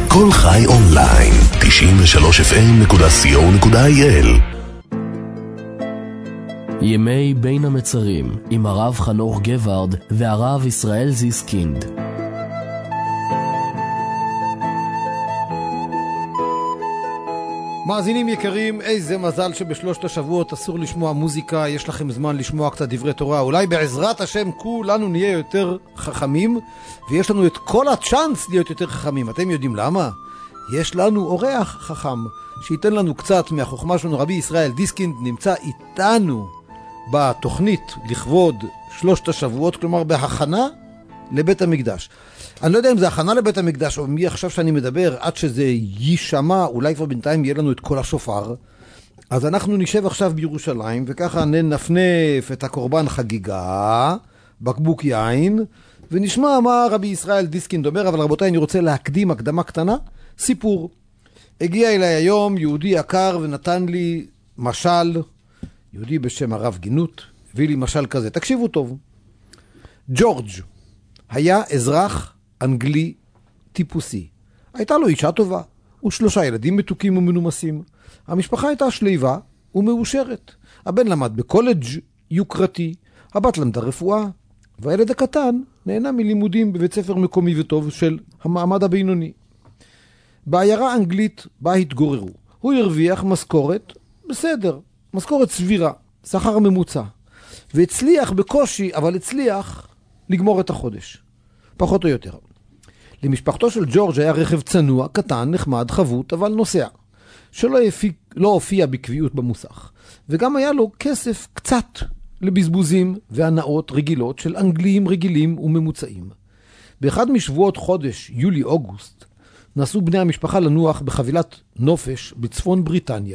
כל חי אונליין, 93fm.co.il. ימי בין המצרים עם הרב חנוך גברד והרב ישראל זיסקינד. מאזינים יקרים, איזה מזל שבשלושת השבועות אסור לשמוע מוזיקה, יש לכם זמן לשמוע קצת דברי תורה. אולי בעזרת השם כולנו נהיה יותר חכמים, ויש לנו את כל הצ'אנס להיות יותר חכמים. אתם יודעים למה? יש לנו אורח חכם שייתן לנו קצת מהחוכמה שלנו. רבי ישראל דיסקינד נמצא איתנו בתוכנית לכבוד שלושת השבועות, כלומר בהכנה לבית המקדש. אני לא יודע אם זה הכנה לבית המקדש או מי עכשיו שאני מדבר, עד שזה יישמע, אולי כבר בינתיים יהיה לנו את כל השופר. אז אנחנו נשב עכשיו בירושלים, וככה ננפנף את הקורבן חגיגה, בקבוק יין, ונשמע מה רבי ישראל דיסקינד אומר. אבל רבותיי, אני רוצה להקדים הקדמה קטנה, סיפור. הגיע אליי היום יהודי יקר ונתן לי משל, יהודי בשם הרב גינות, הביא לי משל כזה. תקשיבו טוב. ג'ורג' היה אזרח אנגלי טיפוסי. הייתה לו אישה טובה, ו3 ילדים מתוקים ומנומסים. המשפחה הייתה שליבה ומאושרת. הבן למד בקולג' יוקרתי, הבת למדה רפואה, והילד הקטן נהנה מלימודים בבית ספר מקומי וטוב של המעמד הבינוני. בעיירה אנגלית בה התגוררו. הוא הרוויח משכורת בסדר, משכורת סבירה, שכר ממוצע. והצליח בקושי, אבל הצליח לגמור את החודש. פחות או יותר. למשפחתו של ג'ורג' היה רכב צנוע, קטן, נחמד, חבוט, אבל נוסע. שלא הופיע בקביעות במוסך. וגם היה לו כסף קצת לבזבוזים והנאות רגילות של אנגלים רגילים וממוצעים. באחד משבועות חודש, יולי-אוגוסט, נסעו בני המשפחה לנוח בחבילת נופש בצפון בריטניה.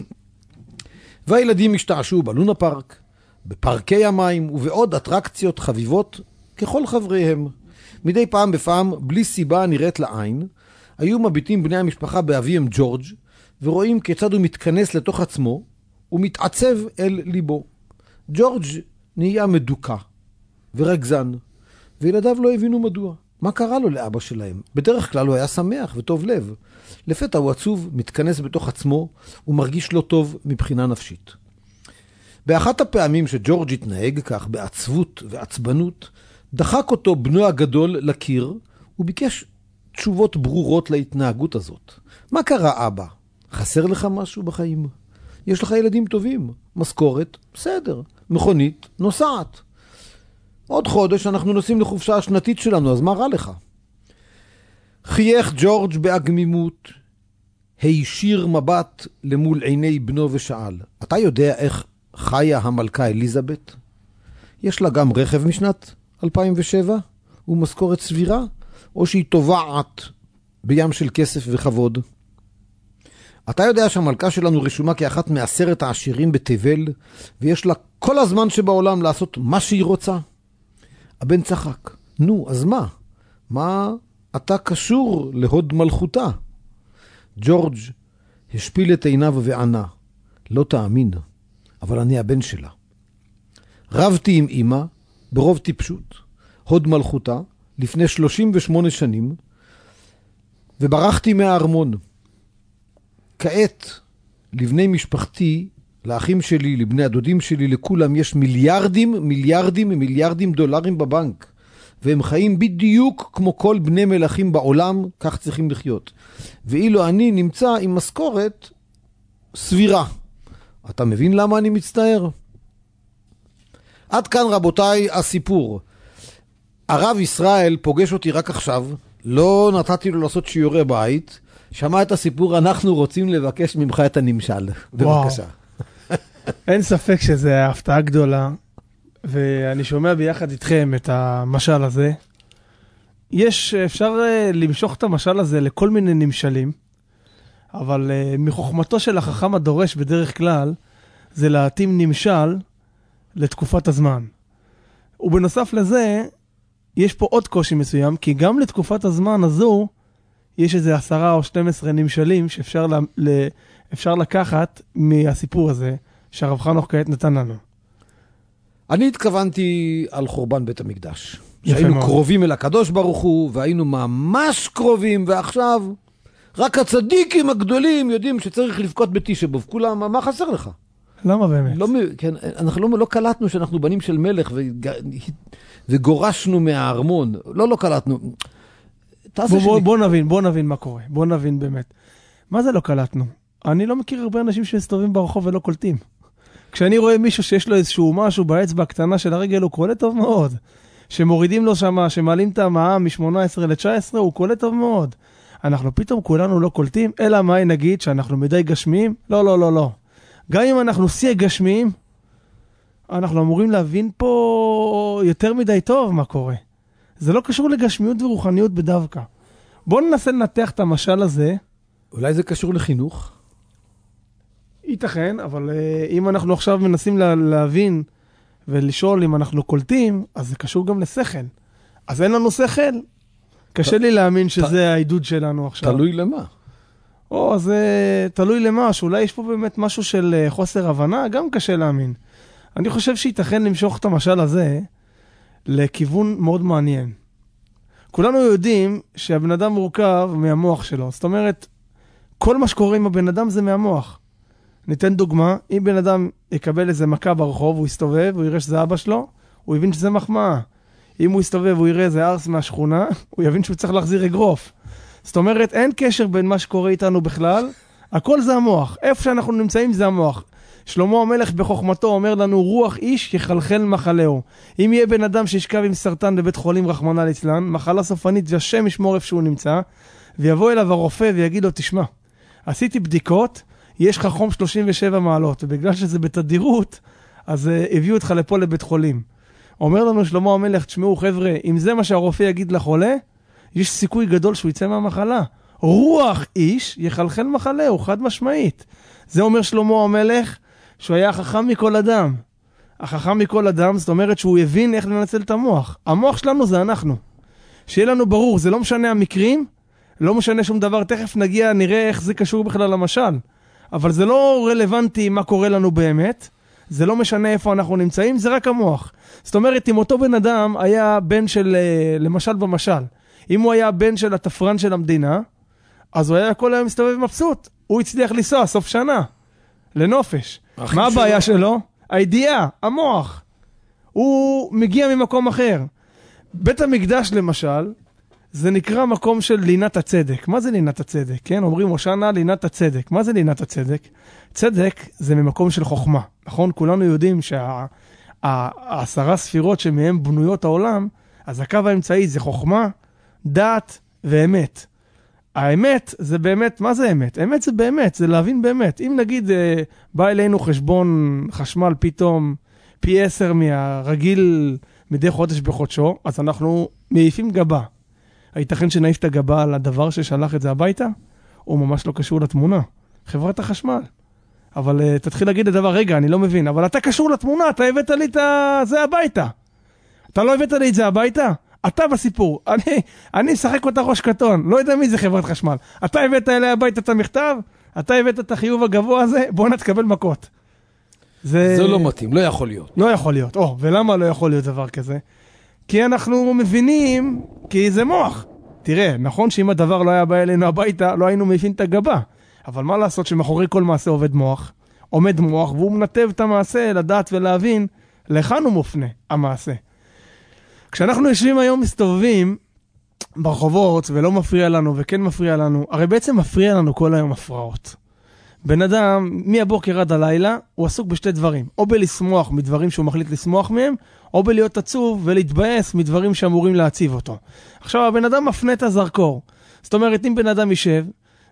והילדים השתעשו בלונה פארק, בפארקי המים ובעוד אטרקציות חביבות ככל חבריהם. מדי פעם בפעם, בלי סיבה נראית לעין, היו מביטים בני המשפחה באביהם ג'ורג' ורואים כיצד הוא מתכנס לתוך עצמו ומתעצב אל ליבו. ג'ורג' נהיה מדוקה ורגזן, וילדיו לא הבינו מדוע. מה קרה לו לאבא שלהם? בדרך כלל הוא היה שמח וטוב לב. לפתע הוא עצוב, מתכנס בתוך עצמו ומרגיש לא טוב מבחינה נפשית. באחת הפעמים שג'ורג' התנהג כך בעצבות ועצבנות, דחק אותו בנו הגדול לקיר, וביקש תשובות ברורות להתנהגות הזאת. מה קרה אבא? חסר לך משהו בחיים? יש לך ילדים טובים, משכורת, בסדר, מכונית, נוסעת. עוד חודש אנחנו נוסעים לחופשה השנתית שלנו, אז מה רע לך? חייך ג'ורג' באגמימות, הישיר מבט למול עיני בנו ושאל, אתה יודע איך חיה המלכה אליזבת? יש לה גם רכב משנת 2007 ומשכורת סבירה, או שהיא טובעת בים של כסף וכבוד? אתה יודע שהמלכה שלנו רשומה כאחת מ10 העשירים בתבל, ויש לה כל הזמן שבעולם לעשות מה שהיא רוצה? הבן צחק. נו, אז מה? מה אתה קשור להוד מלכותה? ג'ורג' השפיל את עיניו וענה, לא תאמין, אבל אני הבן שלה. רבתי עם אמא, ברוב טיפשות, הוד מלכותה, לפני 38 שנים, וברחתי מהארמון. כעת, לבני משפחתי, לאחים שלי, לבני הדודים שלי, לכולם יש מיליארדים דולרים בבנק, והם חיים בדיוק כמו כל בני מלכים בעולם, כך צריכים לחיות. ואילו אני נמצא עם משכורת סבירה. אתה מבין למה אני מצטער? עד כאן רבותיי הסיפור. הרב ישראל פוגש אותי רק עכשיו, לא נתתי לו לעשות שיעורי בית, שמע את הסיפור, אנחנו רוצים לבקש ממך את הנמשל. בבקשה. אין ספק שזה הפתעה גדולה, ואני שומע ביחד איתכם את המשל הזה. אפשר למשוך את המשל הזה לכל מיני נמשלים, אבל מחוכמתו של החכם הדורש בדרך כלל, זה להתאים נמשל לתקופת הזמן. ובנוסף לזה, יש פה עוד קושי מסוים, כי גם לתקופת הזמן הזו, יש איזה 10 או 12 נמשלים שאפשר לקחת מהסיפור הזה, שהרב חנוך כעת נתן לנו. אני התכוונתי על חורבן בית המקדש. שהיינו קרובים אל הקדוש ברוך הוא, והיינו ממש קרובים, ועכשיו רק הצדיקים הגדולים יודעים שצריך לבכות בתשבוב. כולם, מה חסר לך? למה באמת? כן, אנחנו לא קלטנו שאנחנו בנים של מלך וגורשנו מהארמון. לא קלטנו. בוא נבין מה קורה. בוא נבין באמת. מה זה לא קלטנו? אני לא מכיר הרבה אנשים שמסתובבים ברחוב ולא קולטים. כשאני רואה מישהו שיש לו איזשהו משהו באצבע הקטנה של הרגל, הוא קולט טוב מאוד. שמורידים לו שמה, שמעלים את המע"מ מ-18 ל-19, הוא קולט טוב מאוד. אנחנו פתאום כולנו לא קולטים, אלא מה נגיד שאנחנו מדי גשמיים? לא. גם אם אנחנו שיא גשמיים, אנחנו אמורים להבין פה יותר מדי טוב מה קורה. זה לא קשור לגשמיות ורוחניות בדווקא. בואו ננסה לנתח את המשל הזה. אולי זה קשור לחינוך? ייתכן, אבל אם אנחנו עכשיו מנסים להבין ולשאול אם אנחנו קולטים, אז זה קשור גם לשכל. אז אין לנו שכל. קשה לי להאמין שזה העידוד שלנו עכשיו. תלוי למה? אז תלוי למה, שאולי יש פה באמת משהו של חוסר הבנה, גם קשה להאמין. אני חושב שייתכן למשוך את המשל הזה לכיוון מאוד מעניין. כולנו יודעים שהבן אדם מורכב מהמוח שלו. זאת אומרת, כל מה שקורה עם הבן אדם זה מהמוח. ניתן דוגמה, אם בן אדם יקבל איזה מכה ברחוב, הוא יסתובב, הוא יראה שזה אבא שלו, הוא יבין שזה מחמאה. אם הוא יסתובב, הוא יראה איזה ארס מהשכונה, הוא יבין שהוא צריך להחזיר אגרוף. זאת אומרת, אין קשר בין מה שקורה איתנו בכלל, הכל זה המוח. איפה שאנחנו נמצאים זה המוח. שלמה המלך בחוכמתו אומר לנו, רוח איש יחלחל מחלהו. אם יהיה בן אדם שישכב עם סרטן בבית חולים רחמנא ליצלן, מחלה סופנית והשם ישמור איפה שהוא נמצא, ויבוא אליו הרופא ויגיד לו, תשמע, עשיתי בדיקות, יש לך חום 37 מעלות, ובגלל שזה בתדירות, אז הביאו אותך לפה לבית חולים. אומר לנו שלמה המלך, תשמעו חבר'ה, אם זה מה שהרופא יגיד לחולה, יש סיכוי גדול שהוא יצא מהמחלה. רוח איש יחלחל מחלהו, חד משמעית. זה אומר שלמה המלך, שהוא היה חכם מכל אדם. החכם מכל אדם, זאת אומרת שהוא הבין איך לנצל את המוח. המוח שלנו זה אנחנו. שיהיה לנו ברור, זה לא משנה המקרים, לא משנה שום דבר, תכף נגיע, נראה איך זה קשור בכלל למשל. אבל זה לא רלוונטי מה קורה לנו באמת, זה לא משנה איפה אנחנו נמצאים, זה רק המוח. זאת אומרת, אם אותו בן אדם היה בן של, למשל במשל, אם הוא היה בן של התפרן של המדינה, אז הוא היה כל היום מסתובב מבסוט. הוא הצליח לנסוע סוף שנה, לנופש. מה הבעיה שלו? הידיעה, המוח. הוא מגיע ממקום אחר. בית המקדש למשל, זה נקרא מקום של לינת הצדק. מה זה לינת הצדק? כן, אומרים הושענא לינת הצדק. מה זה לינת הצדק? צדק זה ממקום של חוכמה. נכון? כולנו יודעים שה10 ספירות שמהם בנויות העולם, אז הקו האמצעי זה חוכמה, דעת ואמת. האמת זה באמת, מה זה אמת? אמת זה באמת, זה להבין באמת. אם נגיד בא אלינו חשבון חשמל פתאום פי 10 מהרגיל מדי חודש בחודשו, אז אנחנו מעיפים גבה. הייתכן שנעיף את הגבה על הדבר ששלח את זה הביתה? הוא ממש לא קשור לתמונה. חברת החשמל. אבל תתחיל להגיד לדבר, רגע, אני לא מבין, אבל אתה קשור לתמונה, אתה הבאת לי את זה הביתה. אתה לא הבאת לי את זה הביתה? אתה בסיפור. אני משחק אותה ראש קטון, לא יודע מי זה חברת חשמל. אתה הבאת אליה הביתה את המכתב? אתה הבאת את החיוב הגבוה הזה? בוא נתקבל מכות. זה לא מתאים, לא יכול להיות. לא יכול להיות. ולמה לא יכול להיות דבר כזה? כי אנחנו מבינים, כי זה מוח. תראה, נכון שאם הדבר לא היה בא אלינו הביתה, לא היינו מעיפים את הגבה. אבל מה לעשות שמאחורי כל מעשה עומד מוח, והוא מנתב את המעשה לדעת ולהבין לכאן הוא מופנה, המעשה. כשאנחנו יושבים היום מסתובבים ברחובות ולא מפריע לנו וכן מפריע לנו, הרי בעצם מפריע לנו כל היום הפרעות. בן אדם, מהבוקר עד הלילה, הוא עסוק בשתי דברים. או בלשמוח מדברים שהוא מחליט לשמוח מהם, או בלהיות עצוב ולהתבאס מדברים שאמורים להציב אותו. עכשיו, הבן אדם מפנה את הזרקור. זאת אומרת, אם בן אדם יישב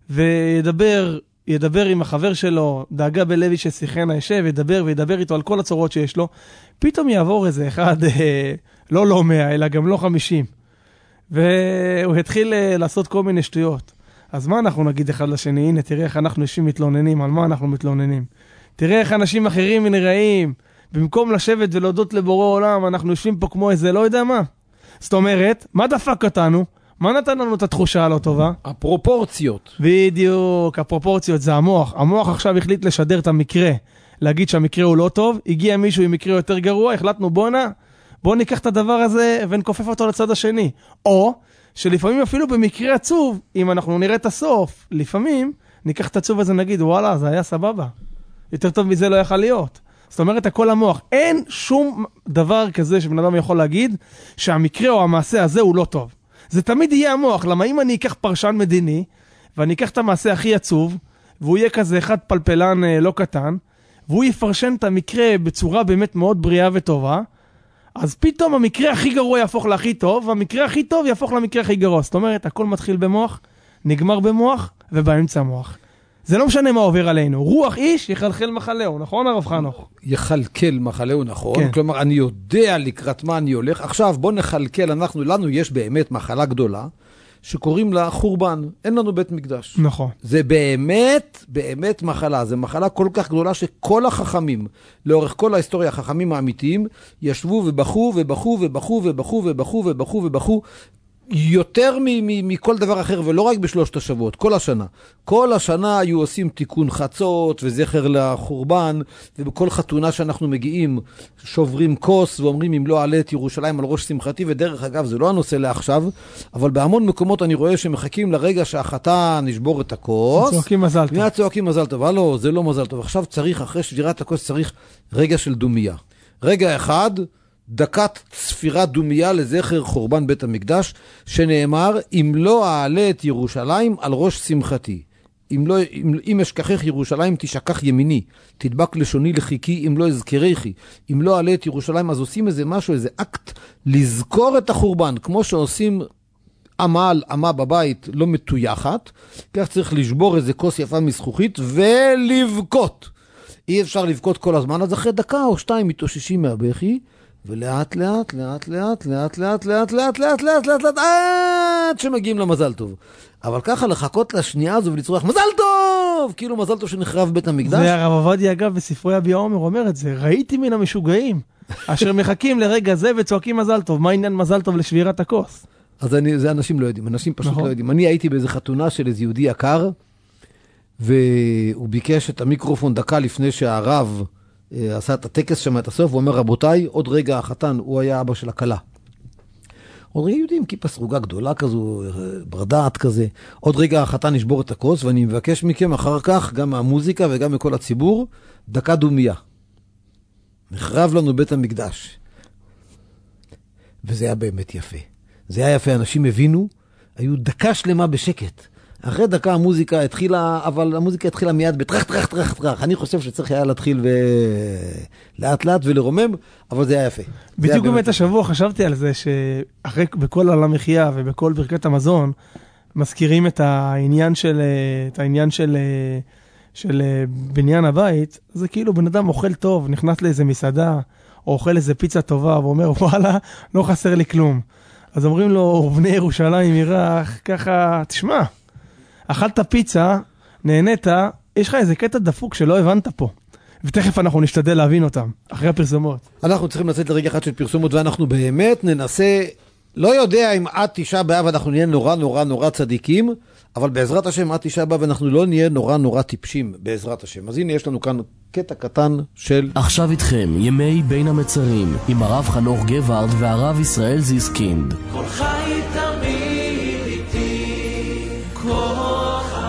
וידבר עם החבר שלו, דאגה בלוי ששיחנה יישב, וידבר איתו על כל הצורות שיש לו, פתאום יעבור איזה אחד, לא 100, אלא גם לא 50. והוא התחיל לעשות כל מיני שטויות. אז מה אנחנו נגיד אחד לשני? הנה, תראה איך אנחנו יושבים מתלוננים, על מה אנחנו מתלוננים. תראה איך אנשים אחרים נראים. במקום לשבת ולהודות לבורא עולם, אנחנו יושבים פה כמו איזה לא יודע מה. זאת אומרת, מה דפק אותנו? מה נתן לנו את התחושה הלא טובה? הפרופורציות. בדיוק, הפרופורציות זה המוח. המוח עכשיו החליט לשדר את המקרה, להגיד שהמקרה הוא לא טוב, הגיע מישהו עם מקרה יותר גרוע, החלטנו בוא ניקח את הדבר הזה ונכופף אותו לצד השני. או שלפעמים אפילו במקרה עצוב, אם אנחנו נראה את הסוף, לפעמים ניקח את עצוב הזה נגיד, וואלה, זה היה סבבה. יותר טוב מזה לא יכל להיות. זאת אומרת, הכל המוח. אין שום דבר כזה שבן אדם יכול להגיד שהמקרה או המעשה הזה הוא לא טוב. זה תמיד יהיה המוח. למה אם אני אקח פרשן מדיני, ואני אקח את המעשה הכי עצוב, והוא יהיה כזה אחד פלפלן לא קטן, והוא יפרשן את המקרה בצורה באמת מאוד בריאה וטובה, אז פתאום המקרה הכי גרוע יהפוך להכי טוב, והמקרה הכי טוב יהפוך למקרה הכי גרוע. זאת אומרת, הכל מתחיל במוח, נגמר במוח, ובאמצע מוח. זה לא משנה מה עובר עלינו. רוח איש יחלחל מחלהו, נכון הרב חנוך? יחלקל מחלהו, נכון. כן. כלומר, אני יודע לקראת מה אני הולך. עכשיו, בוא נחלקל, לנו יש באמת מחלה גדולה, שקוראים לה חורבן. אין לנו בית מקדש. נכון. זה באמת, באמת מחלה. זה מחלה כל כך גדולה שכל החכמים, לאורך כל ההיסטוריה, החכמים האמיתיים, ישבו ובחו ובחו ובחו ובחו ובחו ובחו ובחו, יותר מכל דבר אחר, ולא רק בשלושת השבועות, כל השנה. כל השנה היו עושים תיקון חצות וזכר לחורבן, ובכל חתונה שאנחנו מגיעים, שוברים כוס ואומרים אם לא אעלה את ירושלים על ראש שמחתי, ודרך אגב זה לא הנושא לעכשיו, אבל בהמון מקומות אני רואה שמחכים לרגע שהחתן נשבור את הכוס. צועקים מזל טוב. צועקים מזל טוב, לא, זה לא מזל טוב. עכשיו צריך, אחרי שבירת הכוס צריך רגע של דומיה. רגע אחד, דקת ספירת דומיה לזכר חורבן בית המקדש, שנאמר, אם לא אעלה את ירושלים על ראש שמחתי. אם אשכחך ירושלים תשכח ימיני, תדבק לשוני לחיקי, אם לא אזכריכי. אם לא אעלה את ירושלים, אז עושים איזה משהו, איזה אקט, לזכור את החורבן, כמו שעושים אמה בבית לא מתויחת, כך צריך לשבור איזה כוס יפה מזכוכית ולבכות. אי אפשר לבכות כל הזמן, אז אחרי דקה או שתיים מתאוששים מהבכי, ולאט לאט, לאט לאט, לאט לאט, לאט לאט, לאט לאט, לאט לאט, עד שמגיעים למזל טוב. אבל ככה לחכות לשנייה הזו ולצרוח, מזל טוב! כאילו מזל טוב שנחרב בית המקדש. והרב עובדיה אגב בספרי אבי עומר אומר את זה, ראיתי מן המשוגעים, אשר מחכים לרגע זה וצועקים מזל טוב. מה העניין מזל טוב לשבירת הכוס? אז זה אנשים לא יודעים, אנשים פשוט לא יודעים. אני הייתי באיזה חתונה של איזה יהודי יקר, והוא ביקש את המיקרופון דקה לפני שהרב עשה את הטקס שם את הסוף, הוא אומר, רבותיי, עוד רגע החתן, הוא היה אבא של הכלה. עוד רגע יודעים, כיפה סרוגה גדולה כזו, ברדעת כזה. עוד רגע החתן ישבור את הכוס, ואני מבקש מכם אחר כך, גם מהמוזיקה וגם מכל הציבור, דקה דומיה. נחרב לנו בית המקדש. וזה היה באמת יפה. זה היה יפה, אנשים הבינו, היו דקה שלמה בשקט. אחרי דקה המוזיקה התחילה, אבל המוזיקה התחילה מיד בטרח, טרח, טרח, טרח. אני חושב שצריך היה להתחיל לאט לאט ולרומם, אבל זה היה יפה. בדיוק באמת השבוע חשבתי על זה, שאחרי, בכל על המחיה ובכל ברכת המזון, מזכירים את העניין של בניין הבית, זה כאילו בן אדם אוכל טוב, נכנס לאיזה מסעדה, או אוכל איזה פיצה טובה, ואומר, וואלה, לא חסר לי כלום. אז אומרים לו, בני ירושלים ירח, ככה, תשמע, אכלת פיצה, נהנית, יש לך איזה קטע דפוק שלא הבנת פה. ותכף אנחנו נשתדל להבין אותם, אחרי הפרסומות. אנחנו צריכים לצאת לרגע אחד של פרסומות, ואנחנו באמת ננסה, לא יודע אם עד 9 באב אנחנו נהיה נורא נורא נורא צדיקים, אבל בעזרת השם עד 9 באב אנחנו לא נהיה נורא נורא טיפשים, בעזרת השם. אז הנה יש לנו כאן קטע קטן של... עכשיו איתכם, ימי בין המצרים, עם הרב חנוך גברד והרב ישראל זיסקינד. כל חי תמיד איתי, כל חי.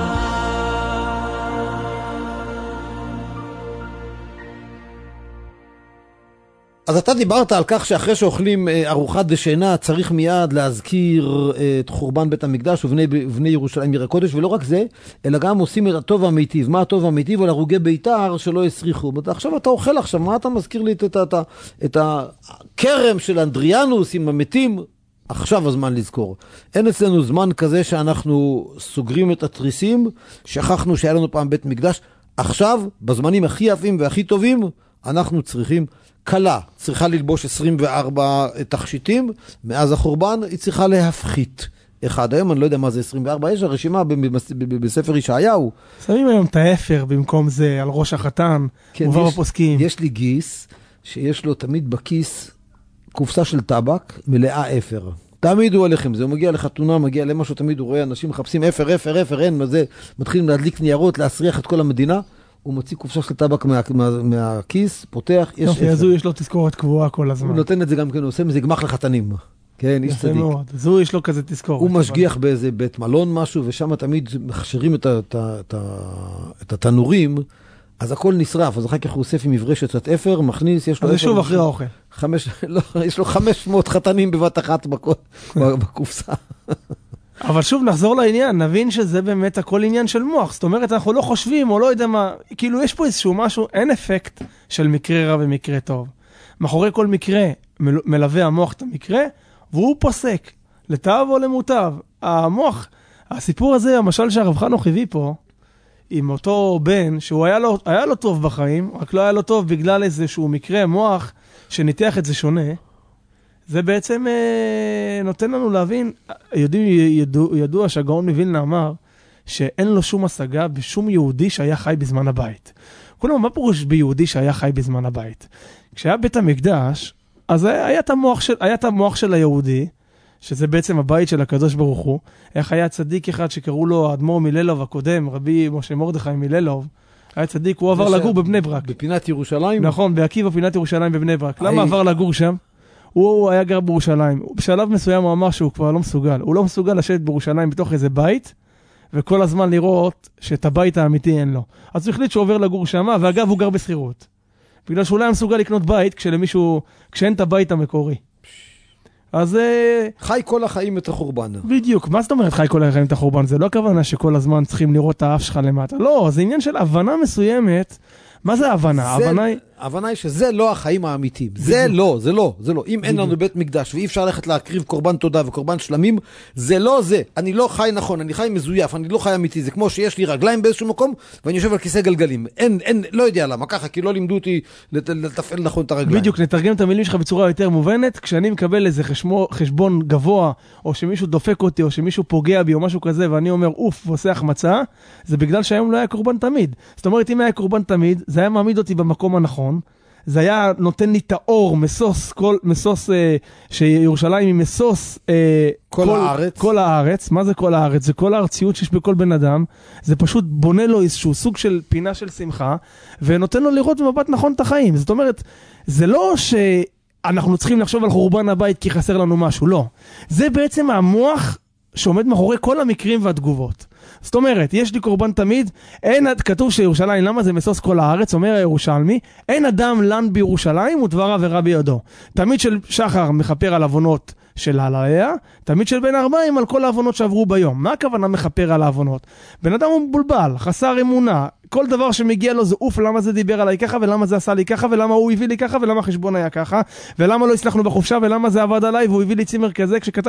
אז אתה דיברת על כך שאחרי שאוכלים ארוחת דשנה צריך מיד להזכיר את חורבן בית המקדש ובני ירושלים עיר הקודש, ולא רק זה, אלא גם עושים את הטוב המיטיב. מה הטוב המיטיב? על הרוגי ביתר שלא יסריחו. עכשיו אתה אוכל עכשיו, מה אתה מזכיר לי את הכרם של אנדריאנוס עם המתים? עכשיו הזמן לזכור. אין אצלנו זמן כזה שאנחנו סוגרים את התריסים, שכחנו שהיה לנו פעם בית מקדש. עכשיו, בזמנים הכי יפים והכי טובים, אנחנו צריכים קלה, צריכה ללבוש 24 תכשיטים, מאז החורבן היא צריכה להפחית. אחד, היום אני לא יודע מה זה 24, יש הרשימה בספר ישעיהו. שמים היום את האפר במקום זה על ראש החתן, כן, ובר הפוסקים. יש לי גיס שיש לו תמיד בכיס קופסה של טבק מלאה אפר. תמיד הוא הולך עם זה, הוא מגיע לחתונה, מגיע למשהו, תמיד הוא רואה אנשים מחפשים אפר, אפר, אפר, אין מה זה, מתחילים להדליק ניירות, להסריח את כל המדינה. הוא מוציא קופסה של טבק מהכיס, פותח, יש אפר. אז הוא יש לו תזכורת קבועה כל הזמן. הוא נותן את זה גם כן, הוא עושה מזה גמח לחתנים. כן, איש יפה צדיק. מאוד. אז הוא יש לו כזה תזכור. הוא משגיח באיזה בית מלון משהו, ושם תמיד מכשירים את התנורים, אז הכל נשרף, אז אחר כך הוא אוסף עם מברשת אפר, מכניס, יש לו... אז זה שוב אחרי האוכל. יש לו 500 חתנים בבת אחת בקופסה. אבל שוב נחזור לעניין, נבין שזה באמת הכל עניין של מוח, זאת אומרת אנחנו לא חושבים או לא יודע מה, כאילו יש פה איזשהו משהו, אין אפקט של מקרה רע ומקרה טוב. מאחורי כל מקרה מלווה המוח את המקרה, והוא פוסק, לטוב או למוטב. המוח, הסיפור הזה, המשל שהרב חנוך הביא פה, עם אותו בן, שהוא היה לו טוב בחיים, רק לא היה לו טוב בגלל איזשהו מקרה מוח שניתח את זה שונה, זה בעצם נותן לנו להבין, ידוע שהגאון מווילנה אמר, שאין לו שום השגה בשום יהודי שהיה חי בזמן הבית. כלומר, מה פירוש ביהודי שהיה חי בזמן הבית? כשהיה בית המקדש, אז היה את המוח של היהודי, שזה בעצם הבית של הקדוש ברוך הוא. איך היה צדיק אחד שקראו לו האדמו"ר מלילוב הקודם, רבי משה מרדכי מלילוב, היה צדיק, הוא עבר לגור בבני ברק. בפינת ירושלים? נכון, בעקיבא פינת ירושלים בבני ברק. למה עבר לגור שם? הוא היה גר בירושלים. בשלב מסוים הוא אמר שהוא כבר לא מסוגל. הוא לא מסוגל לשבת בירושלים בתוך איזה בית, וכל הזמן לראות שאת הבית האמיתי אין לו. אז הוא החליט שהוא עובר לגור שם, ואגב הוא גר בסחירות. בגלל שהוא לא היה מסוגל לקנות בית כשאין את הבית המקורי. אז... חי כל החיים את החורבן. בדיוק. מה זאת אומרת חי כל החיים את החורבן? זה לא הכוונה שכל הזמן צריכים לראות את האף שלך למטה. לא, זה עניין של הבנה מסוימת. מה זה ההבנה? ההבנה היא שזה לא החיים האמיתיים. זה לא. אם אין לנו בית מקדש ואי אפשר ללכת להקריב קורבן תודה וקורבן שלמים, זה לא זה. אני לא חי נכון, אני חי מזויף, אני לא חי אמיתי. זה כמו שיש לי רגליים באיזשהו מקום ואני יושב על כיסא גלגלים. לא יודע למה, ככה, כי לא לימדו אותי לתפעל נכון את הרגליים. בדיוק, נתרגם את המילים שלך בצורה יותר מובנת. כשאני מקבל איזה חשבון גבוה, או שמישהו דופק אותי, או שמישהו פוגע בי, או משהו כזה, ואני אומר, אוף, ועושה החמצה, זה בגלל שהיום לא היה קורבן תמיד. זאת אומרת, אם היה קורבן תמיד, זה היה מעמיד אותי במקום הנכון, זה היה נותן לי את האור, מסוס שירושלים היא מסוס כל הארץ. מה זה כל הארץ? זה כל הארציות שיש בכל בן אדם, זה פשוט בונה לו איזשהו סוג של פינה של שמחה, ונותן לו לראות במבט נכון את החיים. זאת אומרת, זה לא שאנחנו צריכים לחשוב על חורבן הבית כי חסר לנו משהו, לא. זה בעצם המוח שעומד מאחורי כל המקרים והתגובות. זאת אומרת, יש לי קורבן תמיד, כתוב שירושלים, למה זה מסוס כל הארץ, אומר הירושלמי, אין אדם לן בירושלים ודברה ורע בידו. תמיד של שחר מחפר על עוונות של הלילה, תמיד של בן 40 על כל העוונות שעברו ביום. מה הכוונה מחפר על העוונות? בן אדם הוא מבולבל, חסר אמונה, כל דבר שמגיע לו זה אוף, למה זה דיבר עליי ככה, ולמה זה עשה לי ככה, ולמה הוא הביא לי ככה, ולמה החשבון היה ככה, ולמה לא הצלחנו בחופשה, ולמה זה עבד עליי, והוא הביא לי צימר כזה כשכתב,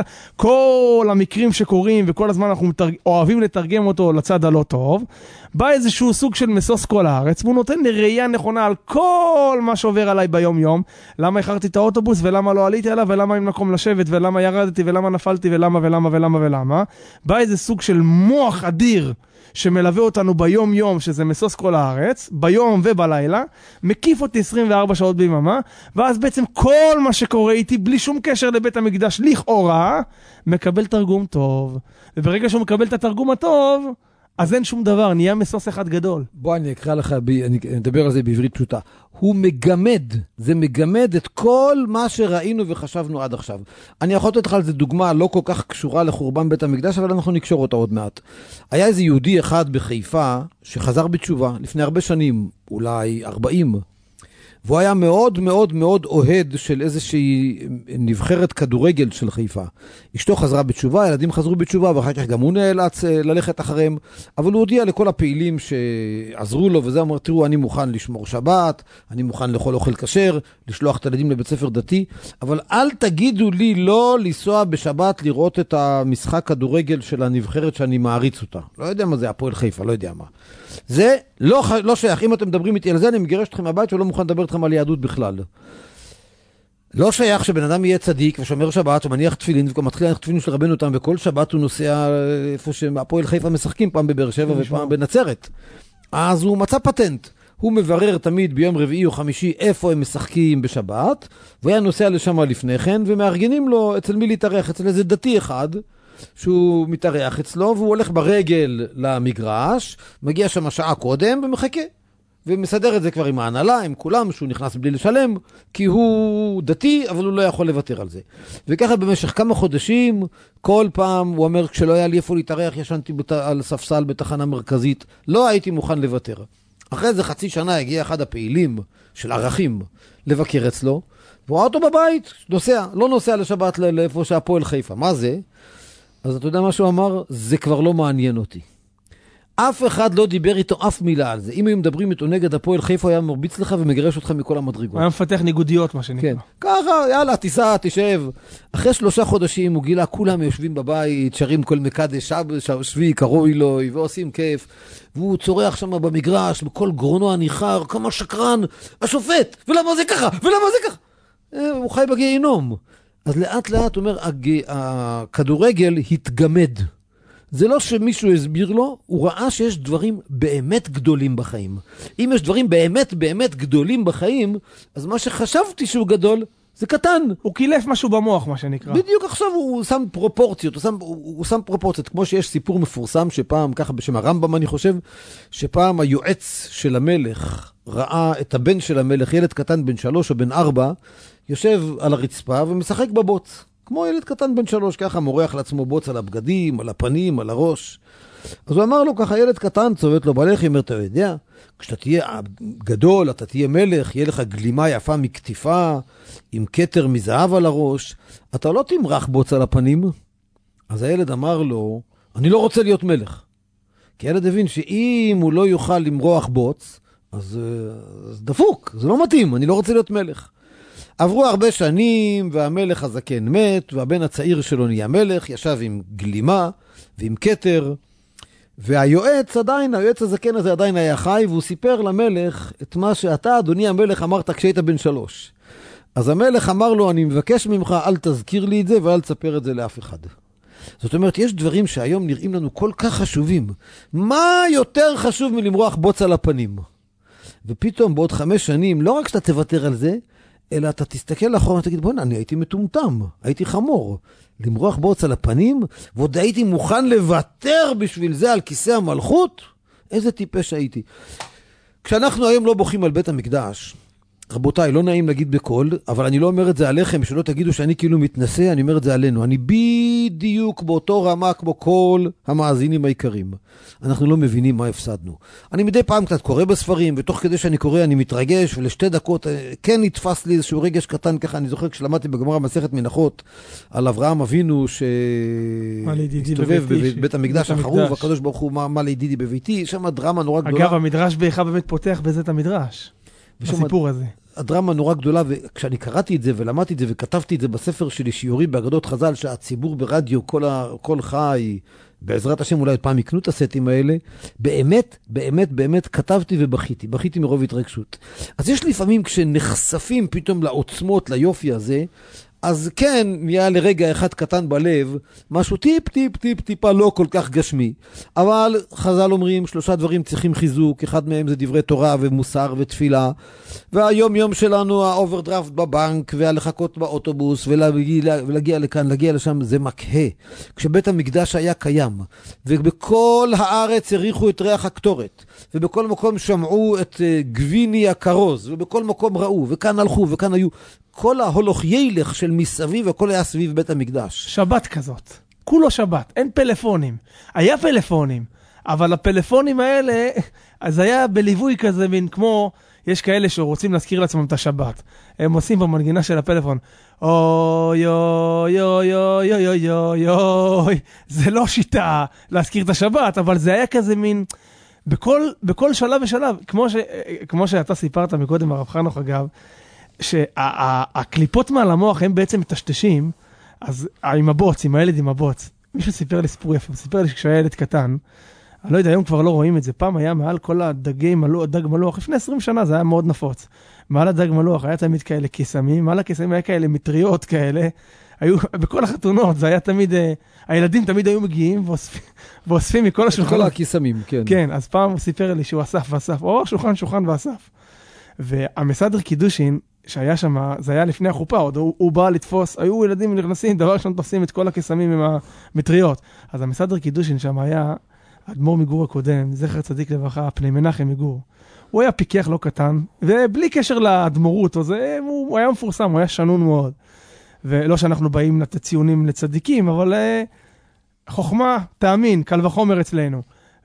כל המקרים שקורים, וכל הזמן אנחנו אוהבים לתרגם אותו לצד הלא טוב, בא איזשהו סוג של מסוס כל הארץ, והוא נותן לראייה נכונה על כל מה שעובר עליי ביום יום, למה הכרתי את האוטובוס, ולמה לא עליתי עליו, ולמה אין מקום לשבת, ולמה ירדתי, ולמה נפלתי, ולמה. בא איזה סוג של מוח אדיר, שמלווה אותנו ביום יום, שזה מסוס כל הארץ, ביום ובלילה, מקיף אותי 24 שעות ביממה, ואז בעצם כל מה שקורה איתי, בלי שום קשר לבית המקדש, לכאורה, מקבל תרגום טוב. וברגע שהוא מקבל את התרגום הטוב, אז אין שום דבר, נהיה מסוס אחד גדול. בוא אני אקרא לך, אני אדבר על זה בעברית פשוטה. הוא מגמד, זה מגמד את כל מה שראינו וחשבנו עד עכשיו. אני יכול לתת לך על זה דוגמה לא כל כך קשורה לחורבן בית המקדש, אבל אנחנו נקשור אותה עוד מעט. היה איזה יהודי אחד בחיפה שחזר בתשובה לפני הרבה שנים, אולי 40, והוא היה מאוד מאוד מאוד אוהד של איזושהי נבחרת כדורגל של חיפה. אשתו חזרה בתשובה, ילדים חזרו בתשובה, ואחר כך גם הוא נאלץ ללכת אחריהם, אבל הוא הודיע לכל הפעילים שעזרו לו, וזה אמר, תראו, אני מוכן לשמור שבת, אני מוכן לאכול אוכל כשר, לשלוח את הילדים לבית ספר דתי, אבל אל תגידו לי לא לנסוע בשבת לראות את המשחק כדורגל של הנבחרת שאני מעריץ אותה. לא יודע מה זה, הפועל חיפה, לא יודע מה. זה לא שייך. אם אתם מדברים איתי על זה, אני מגרש אתכם מהבית ולא מוכן לדבר אתכם על יהדות בכלל. לא שייך שבן אדם יהיה צדיק ושומר שבת ומניח תפילין, וגם מתחיל להניח תפילין של רבנו אותם, וכל שבת הוא נוסע איפה שהפועל חיפה משחקים, פעם בבאר שבע ופעם בנצרת. אז הוא מצא פטנט. הוא מברר תמיד ביום רביעי או חמישי איפה הם משחקים בשבת, והיה נוסע לשם לפני כן, ומארגנים לו אצל מי להתארח, אצל איזה דתי אחד, שהוא מתארח אצלו, והוא הולך ברגל למגרש, מגיע שם שעה קודם ומחכה. ומסדר את זה כבר עם ההנהלה, עם כולם, שהוא נכנס בלי לשלם, כי הוא דתי, אבל הוא לא יכול לוותר על זה. וככה במשך כמה חודשים, כל פעם הוא אומר, כשלא היה לי איפה להתארח, ישנתי על ספסל בתחנה מרכזית, לא הייתי מוכן לוותר. אחרי זה חצי שנה הגיע אחד הפעילים של ערכים לבקר אצלו, והוא ראה אותו בבית, נוסע, לא נוסע לשבת לאיפה שהפועל חיפה. מה זה? אז אתה יודע מה שהוא אמר? זה כבר לא מעניין אותי. אף אחד לא דיבר איתו אף מילה על זה. אם היו מדברים איתו נגד הפועל חיפה, היה מרביץ לך ומגרש אותך מכל המדרגות. היה מפתח ניגודיות, מה שנקרא. כן. ככה, יאללה, תיסע, תשב. אחרי 3 חודשים הוא גילה, כולם יושבים בבית, שרים כל מקדש, שבי, קרוי לו, ועושים כיף. והוא צורח שם במגרש, בכל גרונו הניחר, כמה שקרן, השופט, ולמה זה ככה, ולמה זה ככה? הוא חי בגיהינום. אז לאט לאט, אומר, הכדורגל התגמד. זה לא שמישהו הסביר לו, הוא ראה שיש דברים באמת גדולים בחיים. אם יש דברים באמת באמת גדולים בחיים, אז מה שחשבתי שהוא גדול, זה קטן. הוא קילף משהו במוח, מה שנקרא. בדיוק עכשיו הוא שם פרופורציות, הוא שם פרופורציות, כמו שיש סיפור מפורסם שפעם, ככה בשם הרמב"ם אני חושב, שפעם היועץ של המלך ראה את הבן של המלך, ילד קטן בן 3 או בן 4, יושב על הרצפה ומשחק בבוץ. כמו ילד קטן בן 3, ככה מורח לעצמו בוץ על הבגדים, על הפנים, על הראש. אז הוא אמר לו ככה, ילד קטן צובט לו בלחי, אומר, אתה יודע, כשאתה תהיה גדול, אתה תהיה מלך, יהיה לך גלימה יפה מכתיפה, עם כתר מזהב על הראש, אתה לא תמרח בוץ על הפנים. אז הילד אמר לו, אני לא רוצה להיות מלך. כי הילד הבין שאם הוא לא יוכל למרוח בוץ, אז דפוק, זה לא מתאים, אני לא רוצה להיות מלך. עברו הרבה שנים, והמלך הזקן מת, והבן הצעיר שלו נהיה מלך, ישב עם גלימה ועם כתר, והיועץ הזקן הזה עדיין היה חי, והוא סיפר למלך את מה שאתה, אדוני המלך, אמרת כשהיית בן 3. אז המלך אמר לו, אני מבקש ממך, אל תזכיר לי את זה, ואל תספר את זה לאף אחד. זאת אומרת, יש דברים שהיום נראים לנו כל כך חשובים. מה יותר חשוב מלמרוח בוץ על הפנים? ופתאום בעוד 5 שנים, לא רק שאתה תוותר על זה, אלא אתה תסתכל לאחור ותגיד, בוא'נה, אני הייתי מטומטם, הייתי חמור. למרוח בוץ על הפנים, ועוד הייתי מוכן לוותר בשביל זה על כיסא המלכות? איזה טיפש הייתי. כשאנחנו היום לא בוכים על בית המקדש, רבותיי, לא נעים להגיד בקול, אבל אני לא אומר את זה עליכם, שלא תגידו שאני כאילו מתנשא, אני אומר את זה עלינו. אני בדיוק באותו רמה כמו כל המאזינים העיקרים. אנחנו לא מבינים מה הפסדנו. אני מדי פעם קצת קורא בספרים, ותוך כדי שאני קורא אני מתרגש, ול2 דקות כן נתפס לי איזשהו רגש קטן ככה, אני זוכר כשלמדתי בגמרא מסכת מנחות, על אברהם אבינו שהסתובב בבית המקדש החרוב, הקדוש ברוך הוא מה לידידי בביתי, שם דרמה נורא גדולה. אגב, המדרש באיכה באמת פותח בזה את המדרש. הסיפור הזה. הדרמה נורא גדולה, וכשאני קראתי את זה ולמדתי את זה וכתבתי את זה בספר שלי, שיעורי באגדות חז"ל, שהציבור ברדיו, כל חי, בעזרת השם אולי פעם יקנו את הסטים האלה, באמת, באמת, באמת כתבתי ובכיתי, בכיתי מרוב התרגשות. אז יש לפעמים כשנחשפים פתאום לעוצמות, ליופי הזה, אז כן, נהיה לרגע אחד קטן בלב, משהו טיפה לא כל כך גשמי. אבל חז"ל אומרים, 3 דברים צריכים חיזוק, אחד מהם זה דברי תורה ומוסר ותפילה, והיום יום שלנו האוברדרפט בבנק, והלחכות באוטובוס, ולהגיע לכאן, להגיע לשם, זה מקהה. כשבית המקדש היה קיים, ובכל הארץ הריחו את ריח הקטורת, ובכל מקום שמעו את גביני הכרוז, ובכל מקום ראו, וכאן הלכו, וכאן היו, כל ההולוך ילך של מסביב, הכל היה סביב בית המקדש. שבת כזאת. כולו שבת. אין פלאפונים. היה פלאפונים, אבל הפלאפונים האלה, אז היה בליווי כזה, מין כמו, יש כאלה שרוצים להזכיר לעצמם את השבת. הם עושים במנגינה של הפלאפון, אוי, אוי, אוי, אוי, אוי, אוי, אוי. זה לא שיטה להזכיר את השבת, אבל זה היה כזה מין, בכל שלב ושלב, כמו שאתה סיפרת מקודם, הרב חנוך אגב, שהקליפות מעל המוח הם בעצם מטשטשים, אז עם הבוץ, עם הילד עם הבוץ. מישהו סיפר לי סיפור יפה, סיפר לי שכשהיה ילד קטן, אני לא יודע, היום כבר לא רואים את זה, פעם היה מעל כל הדג מלוח, לפני 20 שנה זה היה מאוד נפוץ. מעל הדג מלוח היה תמיד כאלה קיסמים, מעל הקיסמים היה כאלה מטריות כאלה, היו בכל החתונות, זה היה תמיד, הילדים תמיד היו מגיעים ואוספים מכל השולחנות. כל הקיסמים, כן. כן, אז פעם הוא סיפר לי שהוא אסף ואסף, או שולחן ואסף. והמסדר קידושין שהיה שם, זה היה לפני החופה, עוד הוא בא לתפוס, היו ילדים נכנסים, דבר ראשון תופסים את כל הקיסמים עם המטריות. אז המסדר קידושין שם היה, האדמו"ר מגור הקודם, זכר צדיק לברכה, פני מנחם מגור, הוא היה פיקח לא קטן, ובלי קשר לאדמו"רות, הוא היה מפורסם, הוא היה שנון מאוד. ולא שאנחנו באים לתת ציונים לצדיקים, אבל חוכמה, תאמין, קל וחומר אצלנו.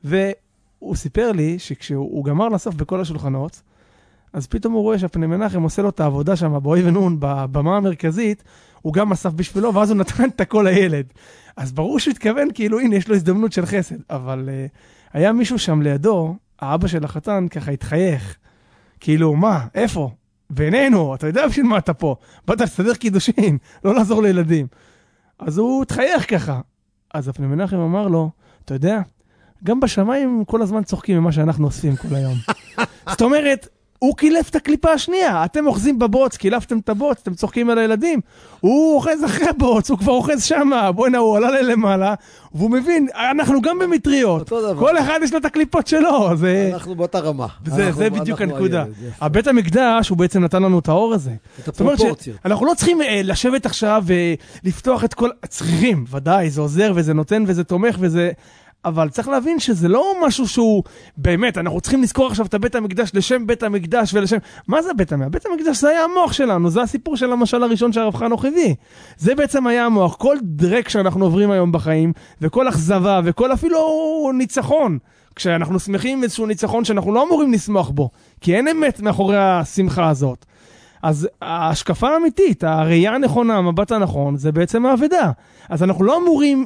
והוא סיפר לי שכשהוא גמר לסוף בכל השולחנות, אז פתאום הוא רואה שהפני מנחם עושה לו את העבודה שם, בואי ונון, בבמה המרכזית, הוא גם אסף בשבילו, ואז הוא נתן את הכל לילד. אז ברור שהוא התכוון, כאילו, הנה, יש לו הזדמנות של חסד. אבל היה מישהו שם לידו, האבא של החתן, ככה התחייך. כאילו, מה? איפה? בינינו, אתה יודע בשביל מה אתה פה? באת לסדר קידושין, לא לעזור לילדים. אז הוא התחייך ככה. אז הפני מנחם אמר לו, אתה יודע, גם בשמיים כל הזמן צוחקים ממה שאנחנו אוספים כל היום. זאת אומרת, הוא קילף את הקליפה השנייה, אתם אוחזים בבוץ, קילפתם את הבוץ, אתם צוחקים על הילדים, הוא אוחז אחרי הבוץ, הוא כבר אוחז שמה, בואי נה, הוא עלה למעלה, והוא מבין, אנחנו גם במטריות, כל אחד יש לו את הקליפות שלו. אנחנו באותה רמה. זה בדיוק הנקודה. הבית המקדש הוא בעצם נתן לנו את האור הזה. את הפרופורציות. אנחנו לא צריכים לשבת עכשיו ולפתוח את כל, צריכים, ודאי, זה עוזר וזה נותן וזה תומך וזה... אבל צריך להבין שזה לא משהו שהוא, באמת, אנחנו צריכים לזכור עכשיו את הבית המקדש לשם בית המקדש ולשם, מה זה בית המקדש? בית המקדש זה היה המוח שלנו, זה הסיפור של המשל הראשון שהרב חנוך הביא. זה בעצם היה המוח, כל דרק שאנחנו עוברים היום בחיים, וכל אכזבה, וכל אפילו ניצחון, כשאנחנו שמחים איזשהו ניצחון שאנחנו לא אמורים לשמוח בו, כי אין אמת מאחורי השמחה הזאת. אז ההשקפה האמיתית, הראייה הנכונה, המבט הנכון, זה בעצם העבדה. אז אנחנו לא אמורים...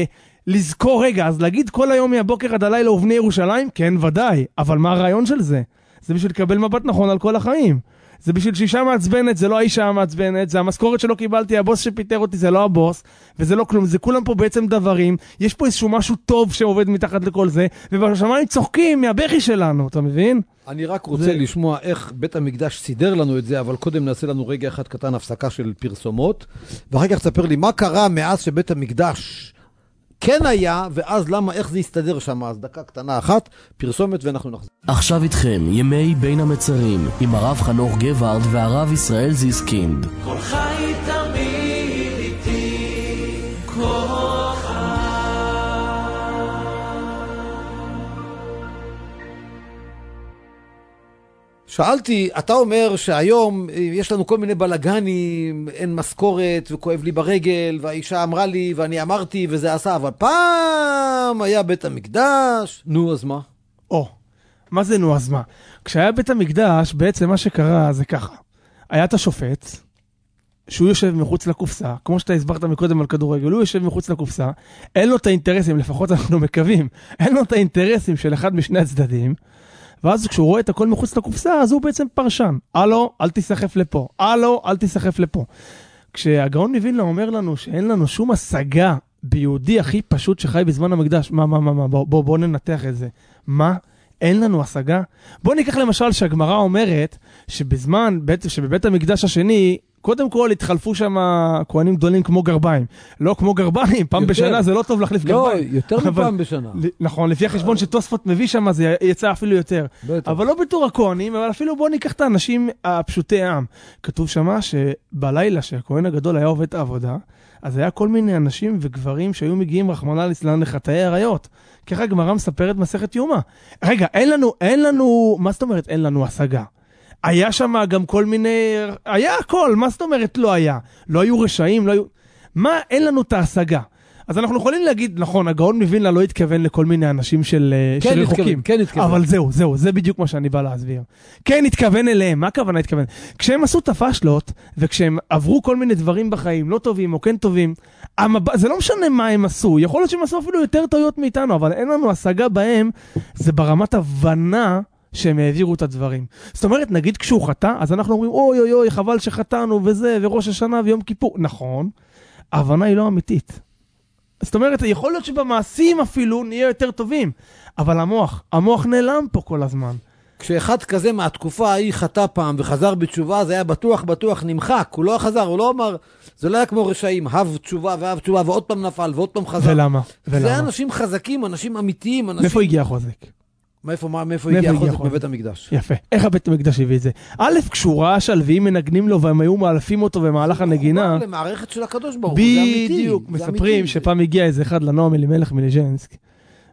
לזכור רגע, אז להגיד כל היום מהבוקר עד הלילה ובני ירושלים, כן, ודאי, אבל מה הרעיון של זה? זה בשביל לקבל מבט נכון על כל החיים. זה בשביל שאישה מעצבנת, זה לא האישה המעצבנת, זה המשכורת שלא קיבלתי, הבוס שפיטר אותי, זה לא הבוס, וזה לא כלום, זה כולם פה בעצם דברים, יש פה איזשהו משהו טוב שעובד מתחת לכל זה, ובשמיים צוחקים מהבכי שלנו, אתה מבין? אני רק רוצה לשמוע איך בית המקדש סידר לנו את זה, אבל קודם נעשה לנו רגע אחד קטן הפסקה של פרסומות, ואחר כך תספר לי מה קרה מאז שבית המקדש כן היה, ואז למה, איך זה יסתדר שם. אז דקה קטנה אחת, פרסומת ואנחנו נחזור. עכשיו איתכם, ימי בין המצרים, עם הרב חנוך גווארד והרב ישראל זיסקינד. כל חי תמיד איתי, כל חי. שאלתי, אתה אומר שהיום יש לנו כל מיני בלגנים, אין משכורת וכואב לי ברגל, והאישה אמרה לי ואני אמרתי וזה עשה, אבל פעם היה בית המקדש, נו אז מה? מה זה נו אז מה? כשהיה בית המקדש, בעצם מה שקרה זה ככה. היה את השופט, שהוא יושב מחוץ לקופסה, כמו שאתה הסברת מקודם על כדורגל, הוא יושב מחוץ לקופסה, אין לו את האינטרסים, לפחות אנחנו מקווים, אין לו את האינטרסים של אחד משני הצדדים, ואז כשהוא רואה את הכל מחוץ לקופסה, אז הוא בעצם פרשן. הלו, אל תסחף לפה. הלו, אל תסחף לפה. כשהגאון מווילנה אומר לנו שאין לנו שום השגה ביהודי הכי פשוט שחי בזמן המקדש, בוא ננתח את זה. מה? אין לנו השגה? בוא ניקח למשל שהגמרא אומרת שבבית המקדש השני, קודם כל התחלפו שם כהנים גדולים כמו גרביים. לא כמו גרביים, פעם בשנה זה לא טוב להחליף גרביים. לא, יותר מפעם בשנה. נכון, לפי החשבון שתוספות מביא שם זה יצא אפילו יותר. אבל לא בתור הכהנים, אבל אפילו בוא ניקח את האנשים הפשוטי העם. כתוב שם שבלילה שהכהן הגדול היה עובד את העבודה, אז היה כל מיני אנשים וגברים שהיו מגיעים רחמנא ליצלן לחטאי עריות. ככה הגמרא מספרת מסכת יומא. רגע, אין לנו, מה זאת אומרת אין לנו השגה? היה שם גם כל מיני, היה הכל, מה זאת אומרת לא היה? לא היו רשעים, לא היו... מה, אין לנו את ההשגה. אז אנחנו יכולים להגיד, נכון, הגאון מווילנה לא התכוון לכל מיני אנשים של רחוקים. כן התכוון. אבל זהו, זה בדיוק מה שאני בא להסביר. כן התכוון אליהם, מה הכוונה התכוון? כשהם עשו את הפשלות, וכשהם עברו כל מיני דברים בחיים, לא טובים או כן טובים, זה לא משנה מה הם עשו, יכול להיות שהם עשו אפילו יותר טעויות מאיתנו, אבל אין לנו השגה בהם, זה ברמת הבנה, שהם העבירו את הדברים. זאת אומרת, נגיד כשהוא חטא, אז אנחנו אומרים, אוי אוי אוי, חבל שחטאנו וזה, וראש השנה ויום כיפור. נכון, ההבנה היא לא אמיתית. זאת אומרת, יכול להיות שבמעשים אפילו נהיה יותר טובים, אבל המוח נעלם פה כל הזמן. כשאחד כזה מהתקופה ההיא חטא פעם וחזר בתשובה, זה היה בטוח נמחק, הוא לא חזר, הוא לא אמר, זה לא היה כמו רשעים, הב תשובה ועוד פעם נפל ועוד פעם חזר. ולמה? זה אנשים חזקים, אנשים אמיתיים, אנשים... מאיפה הגיע החוזק? מאיפה הגיע החוזק בבית המקדש? יפה. איך הבית המקדש הביא את זה? א', כשהוא ראה שהלוויים מנגנים לו והם היו מאלפים אותו במהלך הנגינה. למערכת של הקדוש ברוך הוא, זה אמיתי. בדיוק, מספרים שפעם הגיע איזה אחד לנועם אלימלך מליז'נסק,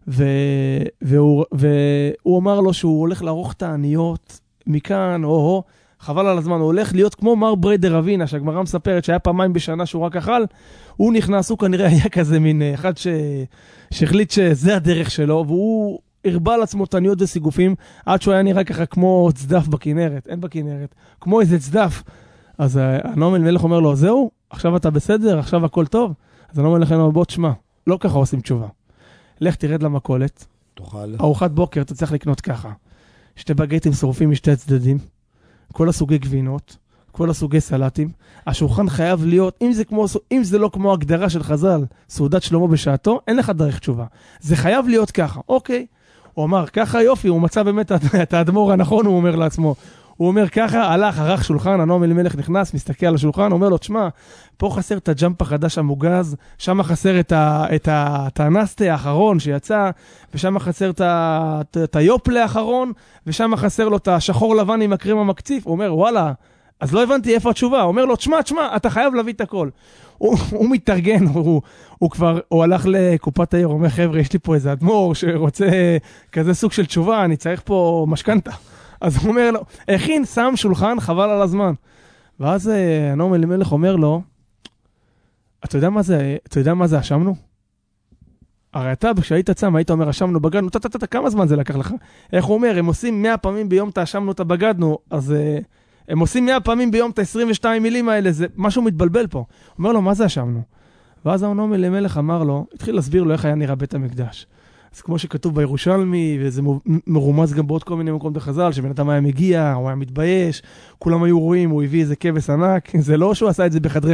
והוא אמר לו שהוא הולך לערוך את העניות מכאן, חבל על הזמן, הוא הולך להיות כמו מר בריידר רבינה, שהגמרא מספרת שהיה פעמיים בשנה שהוא רק אכל, הוא נכנס, הוא כנראה היה כזה מין אחד שהחליט שזה הדרך שלו, והוא הרבה על עצמו תניות וסיגופים, עד שהוא היה נראה ככה כמו צדף בכנרת, אין בכנרת, כמו איזה צדף. אז הנועם אלימלך אומר לו, זהו, עכשיו אתה בסדר, עכשיו הכל טוב. אז הנועם אלימלך אומר, בוא תשמע, לא ככה עושים תשובה. לך תרד למכולת, תאכל. ארוחת בוקר, אתה צריך לקנות ככה. 2 בגטים שרופים משתי הצדדים, כל הסוגי גבינות, כל הסוגי סלטים. השולחן חייב להיות, אם זה לא כמו הגדרה של חז"ל, סעודת שלמה בשעתו, אין לך דרך תשובה. זה חייב להיות ככה. אוקיי. הוא אמר, ככה יופי, הוא מצא באמת את האדמו"ר הנכון, הוא אומר לעצמו. הוא אומר ככה, הלך, ערך שולחן, הנועם אלימלך נכנס, מסתכל על השולחן, אומר לו, תשמע, פה חסר את הג'אמפ החדש המוגז, שם חסר את הנסטה האחרון שיצא, ושם חסר את היופלה האחרון, ושם חסר לו את השחור לבן עם הקרים המקציף. הוא אומר, וואלה, אז לא הבנתי איפה התשובה. הוא אומר לו, תשמע, אתה חייב להביא את הכל. הוא מתארגן, הוא הלך לקופת העיר, הוא אומר, חבר'ה, יש לי פה איזה אדמו"ר שרוצה כזה סוג של תשובה, אני צריך פה משכנתה. אז הוא אומר לו, הכין, שם שולחן, חבל על הזמן. ואז הנועם אלימלך אומר לו, אתה יודע מה זה אשמנו? הרי אתה, כשהיית צם, היית אומר, אשמנו, בגדנו, כמה זמן זה לקח לך? איך הוא אומר, הם עושים 100 פעמים ביום את האשמנו, את הבגדנו, אז הם עושים 100 פעמים ביום את 22 מילים האלה, זה משהו מתבלבל פה. הוא אומר לו, מה זה אשמנו? ואז הנועם אלימלך אמר לו, התחיל להסביר לו איך היה נראה בית המקדש. אז כמו שכתוב בירושלמי, וזה מרומז גם בעוד כל מיני מקומות בחז"ל, שבן אדם היה מגיע, הוא היה מתבייש, כולם היו רואים, הוא הביא איזה כבש ענק, זה לא שהוא עשה את זה בחדרים,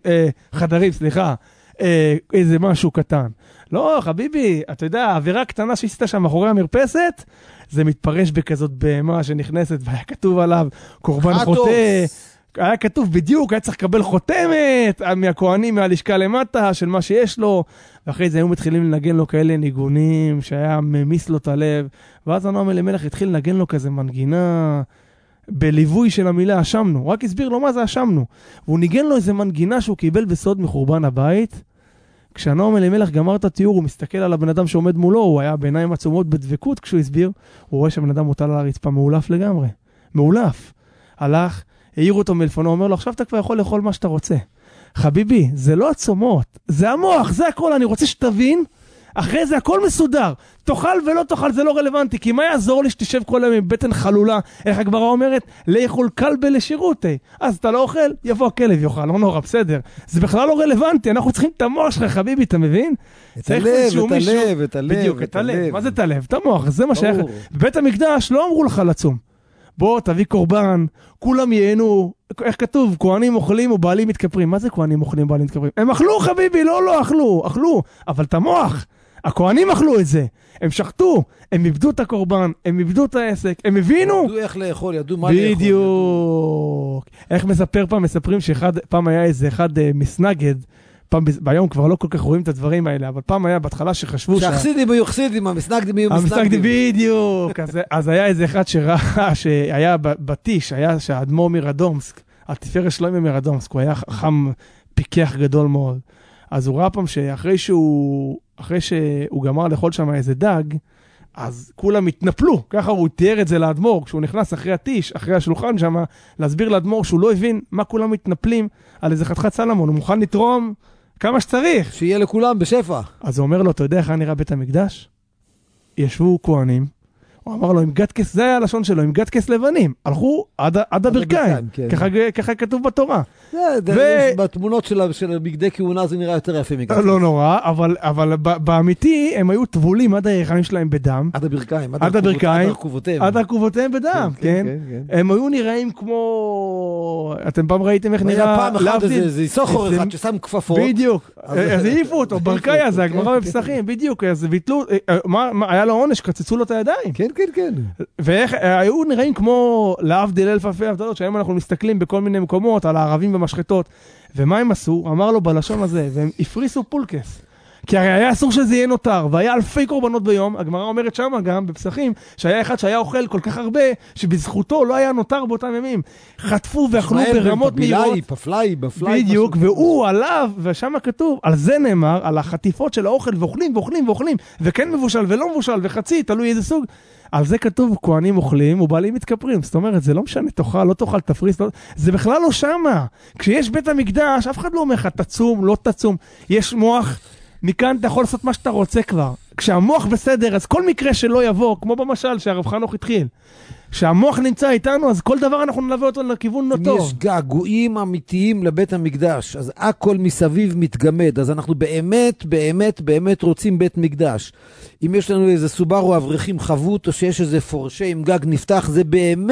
איזה משהו קטן. לא, חביבי, אתה יודע, האווירה קטנה שהסתה שם מאחורי המרפסת, זה מתפרש בכזאת בהמה שנכנסת, והיה כתוב עליו, קורבן חוטא, היה כתוב בדיוק, היה צריך לקבל חותמת מהכהנים, מהלשכה למטה, של מה שיש לו, ואחרי זה היו מתחילים לנגן לו כאלה ניגונים, שהיה ממיס לו את הלב, ואז הנועם אלימלך התחיל לנגן לו כזה מנגינה, בליווי של המילה אשמנו, רק הסביר לו מה זה אשמנו, והוא ניגן לו איזה מנגינה שהוא קיבל בסוד מחורבן הבית, כשהנועם אלימלך גמר את התיאור, הוא מסתכל על הבן אדם שעומד מולו, הוא היה בעיניים עצומות בדבקות כשהוא הסביר, הוא רואה שהבן אדם מוטל על הרצפה מעולף לגמרי, מעולף, הלך, העיר אותו מלפונו, אומר לו, עכשיו אתה כבר יכול לאכול מה שאתה רוצה. חביבי, זה לא עצומות, זה המוח, זה הכל, אני רוצה שתבין, אחרי זה הכל מסודר. תאכל ולא תאכל, זה לא רלוונטי, כי מה יעזור לי שתשב כל היום עם בטן חלולה, איך הגמרא אומרת, לאכול כלבה לשירותי. אז אתה לא אוכל, יבוא הכלב יאכל, לא נורא, בסדר. זה בכלל לא רלוונטי, אנחנו צריכים את המוח שלך, חביבי, אתה מבין? את הלב. בדיוק, את הלב. מה זה את הלב? את המוח, זה מה שייך. בבית המקדש לא אמרו לך לצום. בוא, תביא קורבן, כולם ייהנו, איך כתוב, כהנים אוכלים או בעלים מתכפרים. מה זה כהנים אוכלים, בעלים מתכפרים? הם אכלו, חביבי, לא אכלו, אבל את המוח, הכהנים אכלו את זה, הם שחטו, הם איבדו את הקורבן, הם איבדו את העסק, הם הבינו. ידעו איך לאכול, ידעו מה לאכול. בדיוק. איך מספרים שפעם היה איזה אחד מסנגד, ביום כבר לא כל כך רואים את הדברים האלה, אבל פעם היה בהתחלה שחשבו שהחסידים היו חסידים, המסנגדים היו מסנגדים. המסנגדים בדיוק. אז היה איזה אחד שראה שהיה בטיש, היה שהאדמו"ר מרדומסק, התפארת שלמה מרדומסק, הוא היה חם פיקח גדול מאוד. אז הוא ראה פעם שאחרי שהוא גמר לאכול שם איזה דג, אז כולם התנפלו, ככה הוא תיאר את זה לאדמו"ר, כשהוא נכנס אחרי הטיש, אחרי השולחן שם, להסביר לאדמו"ר שהוא לא הבין מה כולם מתנפלים על איזה חתיכת סלמון, הוא מוכן לתרום כמה שצריך. שיהיה לכולם בשפע. אז הוא אומר לו, אתה יודע איך נראה בית המקדש? ישבו כהנים, הוא אמר לו, עם גת כס, זה היה הלשון שלו, עם גת כס לבנים, הלכו עד הברכיים, ככה כתוב בתורה. בתמונות של בגדי כהונה זה נראה יותר יפה מגת כס. לא נורא, אבל באמיתי הם היו טבולים עד הירכיים שלהם בדם. עד הברכיים, עד הרכובותיהם בדם, כן? הם היו נראים כמו... אתם פעם ראיתם איך נראה... פעם אחת זה סוחר אחד ששם כפפות. בדיוק, אז העיפו אותו, ברקאי הזה, הגמרא בפסחים, בדיוק, אז ביטלו, היה לו עונש, קצצו לו את הידיים. כן. ואיך, היו נראים כמו להבדיל אלף אלפי הבדלות, שהיום אנחנו מסתכלים בכל מיני מקומות על הערבים במשחטות. ומה הם עשו? אמר לו בלשון הזה, והם הפריסו פולקס. כי הרי היה אסור שזה יהיה נותר, והיה אלפי קורבנות ביום, הגמרא אומרת שמה גם בפסחים, שהיה אחד שהיה אוכל כל כך הרבה, שבזכותו לא היה נותר באותם ימים. חטפו ואכלו ברמות מהירות. פפלאי. בדיוק, והוא עליו, ושם כתוב, על זה נאמר, על החטיפות של האוכל, ואוכלים, וכן מבושל ולא מבושל, וחצי, תלוי איזה סוג. על זה כתוב, כהנים אוכלים ובעלים מתכפרים. זאת אומרת, זה לא משנה, תאכל, לא תאכל, תפריס, לא... זה בכלל לא שמה. כשיש בית המקדש, אף אחד לא אומר לך, תצום, לא תצום. יש מוח, מכאן אתה יכול לעשות מה שאתה רוצה כבר. כשהמוח בסדר, אז כל מקרה שלא יבוא, כמו במשל שהרב חנוך התחיל, כשהמוח נמצא איתנו, אז כל דבר אנחנו נלווה אותו לכיוון לא טוב. יש געגועים אמיתיים לבית המקדש, אז הכל מסביב מתגמד, אז אנחנו באמת רוצים בית מקדש. אם יש לנו איזה סוברו אברכים חבוט, או שיש איזה פורשה עם גג נפתח, זה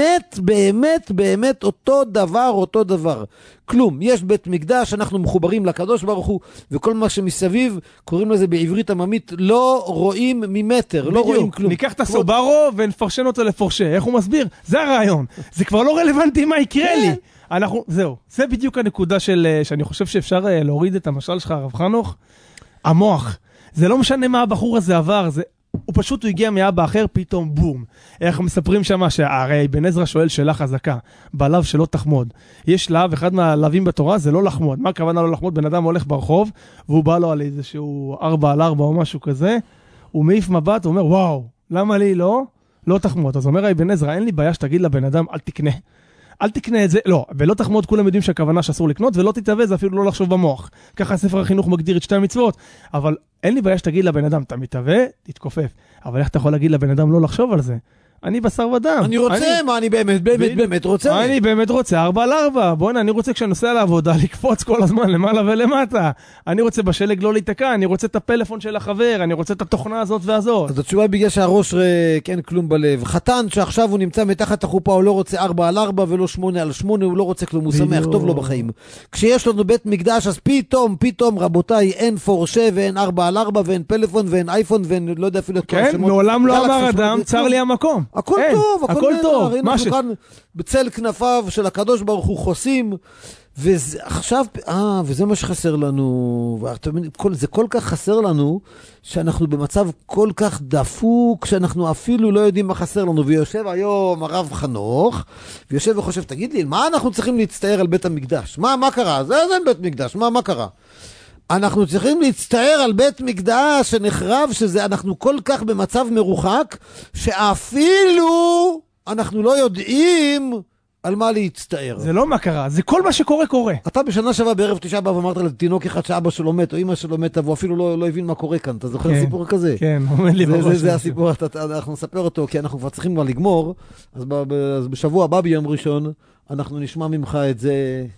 באמת אותו דבר. כלום, יש בית מקדש, אנחנו מחוברים לקדוש ברוך הוא, וכל מה שמסביב, קוראים לזה בעברית עממית, לא רואים ממטר, לא רואים כלום. ניקח את הסוברו ונפרשן אותו לפורשה, איך הוא מסביר? זה הרעיון. זה כבר לא רלוונטי מה יקרה לי. זהו, זה בדיוק הנקודה שאני חושב שאפשר להוריד את המשל שלך, הרב חנוך. המוח. זה לא משנה מה הבחור הזה עבר, הוא פשוט הגיע מאבא אחר, פתאום בום. איך מספרים שמה שהרי בן עזרא שואל שאלה חזקה, בלב שלא תחמוד. יש לאו, אחד מהלווים בתורה זה לא לחמוד. מה הכוונה לא לחמוד? בן אדם הולך ברחוב, והוא בא לו על איזשהו 4x4 או משהו כזה, הוא מעיף מבט, הוא אומר, וואו, למה לי לא תחמוד? אז אומר בן עזרא, אין לי בעיה שתגיד לבן אדם, אל תקנה את זה, לא, ולא תחמוד, כולם יודעים שהכוונה שאסור לקנות, ולא תתאבז, אפילו לא לחשוב במוח. ככה ספר החינוך מגדיר את שתי המצוות, אבל אין לי בעיה שתגיד לבן אדם, אתה מתאבא, תתכופף. אבל איך אתה יכול להגיד לבן אדם לא לחשוב על זה? אני בשר ודם. אני באמת רוצה. אני באמת רוצה 4x4. בוא'נה, אני רוצה כשאני נוסע לעבודה לקפוץ כל הזמן למעלה ולמטה. אני רוצה בשלג לא להתקע, אני רוצה את הפלאפון של החבר, אני רוצה את התוכנה הזאת והזאת. אז התשובה בגלל שהראש ריק, אין כלום בלב. חתן שעכשיו הוא נמצא מתחת החופה, הוא לא רוצה 4x4 ולא 8x8, הוא לא רוצה כלום, הוא שמח, טוב לו בחיים. כשיש לנו בית מקדש, אז פתאום, רבותיי, אין פורשה ואין 4x4 ואין פלאפון ואין אייפון ואין לא יודע אפילו כן, מעולם לא אמר אדם, צר לי המקום. הכל טוב, הכל טוב. מה אנחנו כאן בצל כנפיו של הקדוש ברוך הוא חוסים, ועכשיו, וזה מה שחסר לנו, זה כל כך חסר לנו, שאנחנו במצב כל כך דפוק, שאנחנו אפילו לא יודעים מה חסר לנו, ויושב היום הרב חנוך, ויושב וחושב, תגיד לי, מה אנחנו צריכים להצטער על בית המקדש? מה קרה? זה בית מקדש, מה קרה? אנחנו צריכים להצטער על בית מקדש שנחרב, אנחנו כל כך במצב מרוחק, שאפילו אנחנו לא יודעים על מה להצטער. זה לא מה קרה, זה כל מה שקורה. אתה בשנה שעברה בערב תשעה באב אמרת לתינוק אחד שאבא שלו מת, או אמא שלו מת, והוא אפילו לא הבין מה קורה כאן. אתה זוכר סיפור כזה? כן, עומד לי בראש. זה הסיפור, אנחנו נספר אותו, כי אנחנו כבר צריכים כבר לגמור, אז בשבוע הבא ביום ראשון, אנחנו נשמע ממך את זה...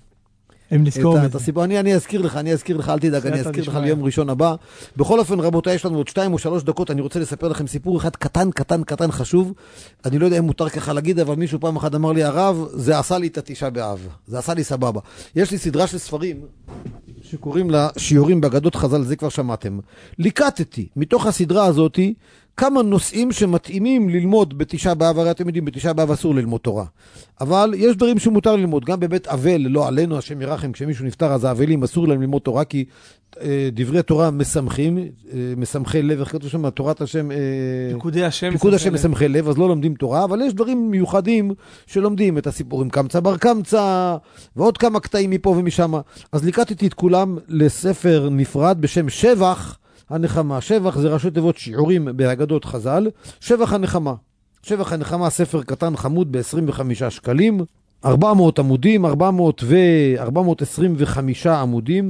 הם נזכור את הסיפור. אני אזכיר לך, אל תדאג, אני אזכיר לך ליום ראשון הבא. בכל אופן, רבותיי, יש לנו עוד 2 או 3 דקות, אני רוצה לספר לכם סיפור אחד קטן חשוב. אני לא יודע אם מותר ככה להגיד, אבל מישהו פעם אחת אמר לי, הרב, זה עשה לי את התשעה באב. זה עשה לי סבבה. יש לי סדרה של ספרים שקוראים לה שיעורים באגדות חז"ל, זה כבר שמעתם. ליקטתי מתוך הסדרה הזאת כמה נושאים שמתאימים ללמוד בתשעה באב, הרי אתם יודעים, בתשעה באב אסור ללמוד תורה. אבל יש דברים שמותר ללמוד, גם בבית אבל, לא עלינו, השם ירחם, כשמישהו נפטר, אז האבלים אסור להם ללמוד תורה, כי דברי תורה משמחי לב, איך כתוב שם, תורת השם, פיקוד השם משמחי לב, אז לא לומדים תורה, אבל יש דברים מיוחדים שלומדים, את הסיפורים קמצא בר קמצא, ועוד כמה קטעים מפה ומשם. אז ליקטתי את כולם לספר נפרד בשם שבח הנחמה. שבח זה ראשי תיבות שיעורים באגדות חז"ל. שבח הנחמה, ספר קטן חמוד ב-25 שקלים, 400 עמודים, 425 עמודים,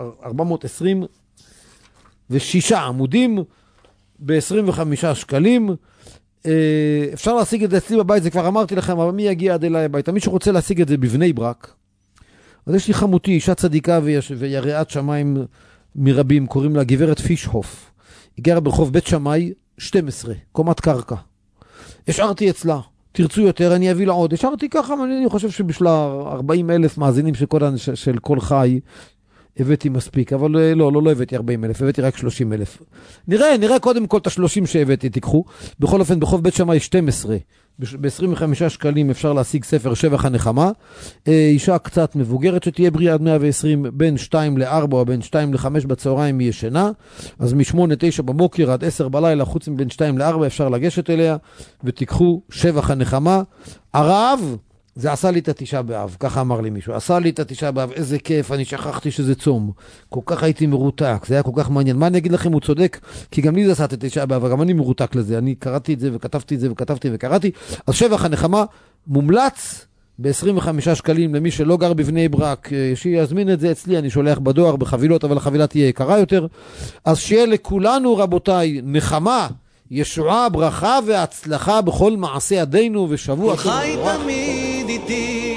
426 עמודים ב-25 שקלים. אפשר להשיג את זה אצלי בבית, זה כבר אמרתי לכם, אבל מי יגיע עד אליי הביתה? מי שרוצה להשיג את זה בבני ברק, אז יש לי חמותי, אישה צדיקה ויראת שמיים מרבים, קוראים לה גברת פישהוף. היא גרה ברחוב בית שמאי 12, קומת קרקע. השארתי אצלה, תרצו יותר, אני אביא לה עוד. השארתי ככה, אני חושב שבשלה 40,000 מאזינים של כל חי, הבאתי מספיק, אבל לא הבאתי 40,000, הבאתי רק 30,000. נראה קודם כל את ה-30 שהבאתי, תיקחו. בכל אופן, בחוב בית שמאי 12, ב-25 שקלים אפשר להשיג ספר שבח הנחמה. אישה קצת מבוגרת שתהיה בריאה עד 120, בין 2 ל-4 או בין 2 ל-5 בצהריים היא ישנה, אז מ-8-9 במוקר עד 10 בלילה, חוץ מבין 2 ל-4 אפשר לגשת אליה, ותיקחו שבח הנחמה. הרב, זה עשה לי את התשעה באב, ככה אמר לי מישהו, עשה לי את התשעה באב, איזה כיף, אני שכחתי שזה צום, כל כך הייתי מרותק, זה היה כל כך מעניין. מה אני אגיד לכם, הוא צודק, כי גם לי זה עשה את התשעה באב, גם אני מרותק לזה, אני קראתי את זה וכתבתי את זה וכתבתי וקראתי. אז שבח הנחמה מומלץ ב-25 שקלים למי שלא גר בבני ברק, שיזמין את זה אצלי, אני שולח בדואר בחבילות, אבל החבילה תהיה יקרה יותר. אז שיהיה לכולנו רבותיי נחמה, ישועה, ברכה והצלחה בכל מעשה ידינו, ושבוע חי תמיד איתי